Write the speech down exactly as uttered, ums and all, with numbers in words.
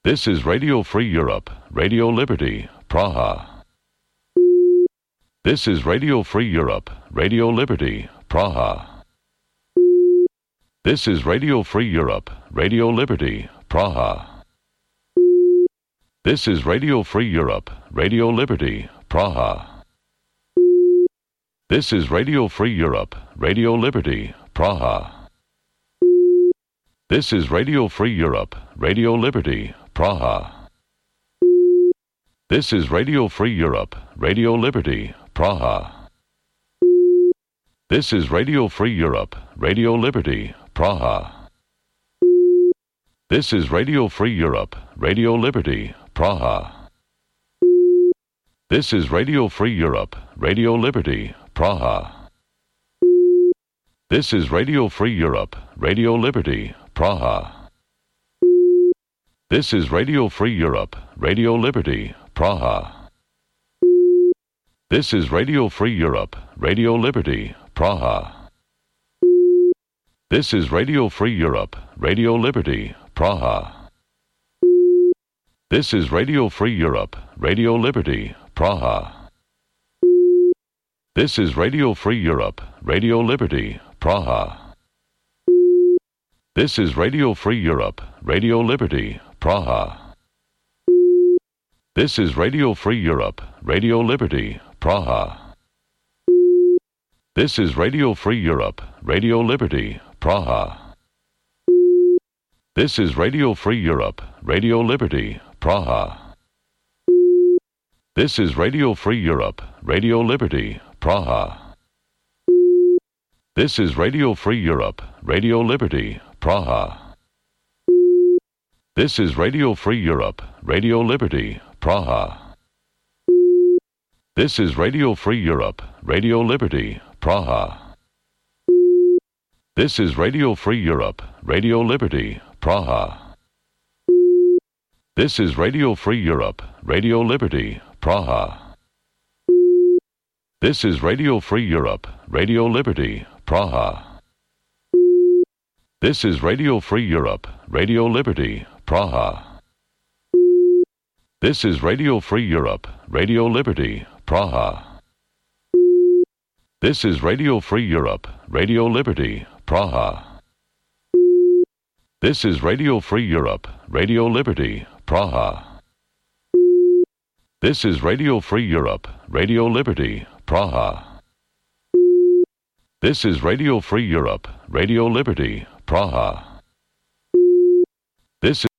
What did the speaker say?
This is Radio Free Europe, Radio Liberty, Praha. This is Radio Free Europe, Radio Liberty, Praha. This is Radio Free Europe, Radio Liberty, Praha. This is Radio Free Europe, Radio Liberty, Praha. This is Radio Free Europe, Radio Liberty, Praha. This is Radio Free Europe, Radio Liberty, Praha. This is Radio Free Europe, Radio Liberty, Praha. This is Radio Free Europe, Radio Liberty, Praha. This is Radio Free Europe, Radio Liberty, Praha. This is Radio Free Europe, Radio Liberty, Praha. This is Radio Free Europe, Radio Liberty, Praha. This is Radio Free Europe, Radio Liberty, Praha. This is Radio Free Europe, Radio Liberty, Praha. This is Radio Free Europe, Radio Liberty, Praha. This is Radio Free Europe, Radio Liberty, Praha. This is Radio Free Europe, Radio Liberty, Praha. This is Radio Free Europe, Radio Liberty, Praha. This is Radio Free Europe, Radio Liberty, Praha. This is Radio Free Europe, Radio Liberty, Praha. This is Radio Free Europe, Radio Liberty, Praha. This is Radio Free Europe, Radio Liberty, Praha. This is Radio Free Europe, Radio Liberty, Praha. This is Radio Free Europe, Radio Liberty, Praha. This is Radio Free Europe, Radio Liberty, Praha. This is Radio Free Europe, Radio Liberty, Praha. This is Radio Free Europe, Radio Liberty, Praha. This is Radio Free Europe, Radio Liberty, Praha. This is Radio Free Europe, Radio Liberty, Praha. This is Radio Free Europe, Radio Liberty, Praha. This is Radio Free Europe, Radio Liberty, Praha. This is Radio Free Europe, Radio Liberty, Praha. This is Radio Free Europe, Radio Liberty, Praha. This is Radio Free Europe, Radio Liberty, Praha. This is